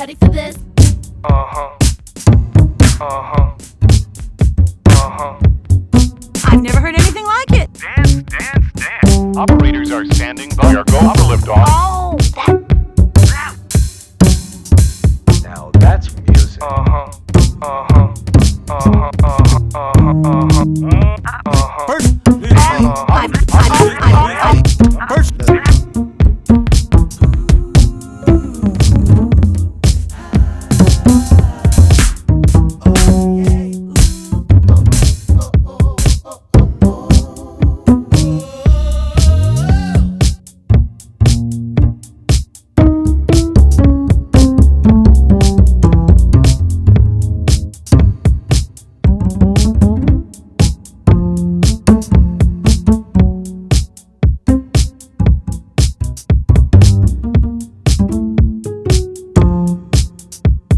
ready for this? Uh-huh. Uh-huh. Uh-huh. I've never heard anything like it. Dance, dance, dance. Operators are standing by. We are going to lift off. Oh, Now that's music. Uh-huh.